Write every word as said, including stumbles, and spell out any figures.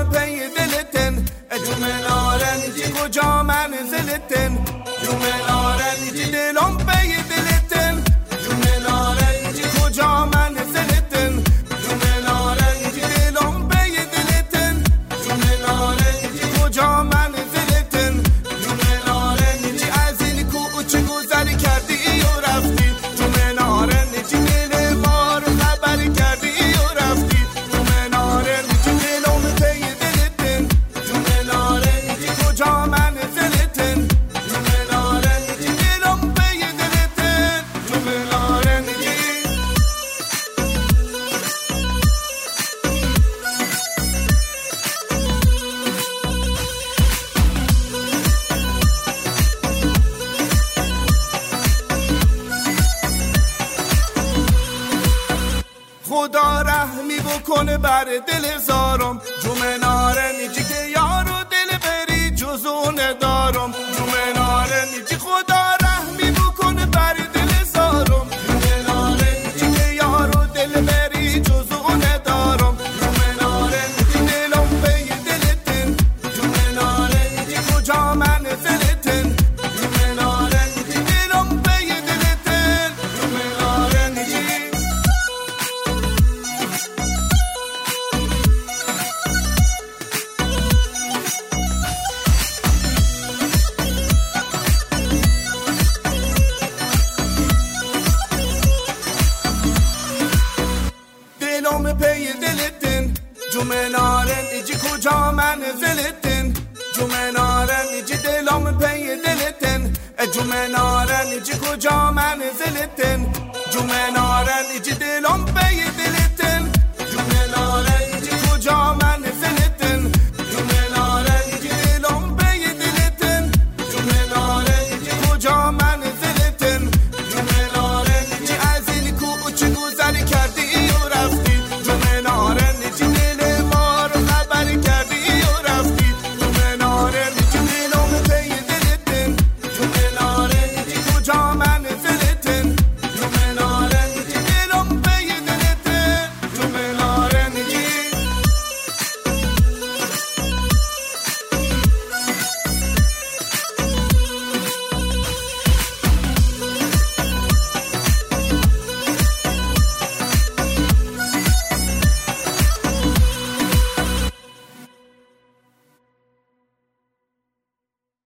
دلم پی دلتن جون نارنجی کجا منزلتن جون نارنجی دلم پی دلتن جون نارنجی کجا منزلتن جون نارنجی دلم پی دلتن جون نارنجی کجا منزلتن جون نارنجی از این کوچه گذری کردی و رفتی جون نارنجی دل ما رو خبر کردی و رفتی جون نارنجی دلم پی دلتن جون نارنجی کجا منزلتن جون نارنجی دلم پی دلتن جون نارنجی خدا رحمی بکنه بر دل زارم جون نارنجی که یارو دل بری جزونه دارم جون نارنجی خدا رحمی بکنه بر دل زارم جون نارنجی که یارو دل بری جزونه دارم جون نارنجی دلم پی دلتن جون نارنجی کجا منزلتن جون نارنجی دلم پی دلتن جون نارنجی دلم پی دلتن جون نارنجی کجا منزلتن جون نارنجی دلم پی دلتن جون نارنجی کجا منزلتن جون نارنجی دلم پی دلتن